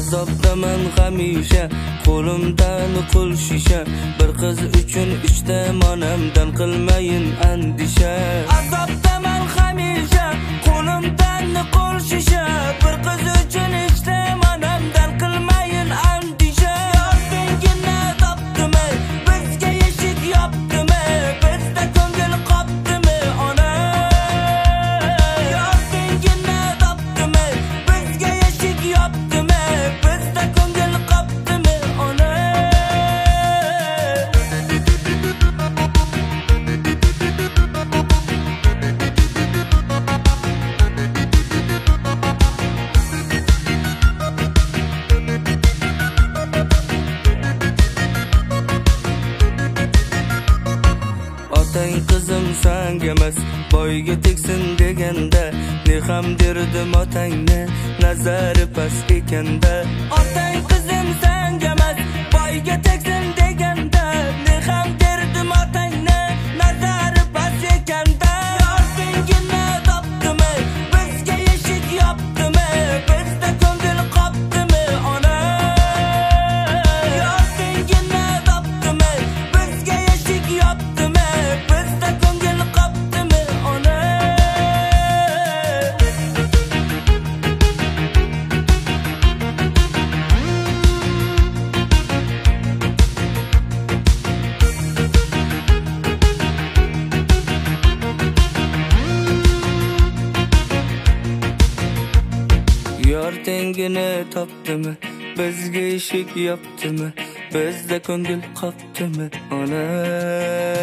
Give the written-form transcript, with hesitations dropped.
Azobdaman hamisha, qo'limdan qo'l shisha. Bir qiz uchun ichdim onamdan, qilmayin andisha. Azobdaman hamisha, qo'limdan qo'l shisha. Bir qiz uchun ichdim onamdan, qilmayin andisha. Yordingina topdimi, bizga eshik yopdimi, bizda ko'ngil qopdimi ona? Yordingina topdimi, bizga eshik yopdimi, bizda ko'ngil qopdimi ona? Otang qizim sanga emas, boyga tegsin deganda, ne ham derdim otangni, nazari past ekanda. Otang qizim sanga emas, boyga tegsin deganda, ne ham derdim otangni, nazari past ekanda. Yordingina topdimi, bizga eshik yopdimi, bizda ko'ngil qopdimi ona? Yordingina topdimi, bizga eshik yopdimi, bizda ko'ngil qopdimi ona? Yordingina topdimi, bizga eshik yopdimi, bizda ko'ngil qopdimi ona?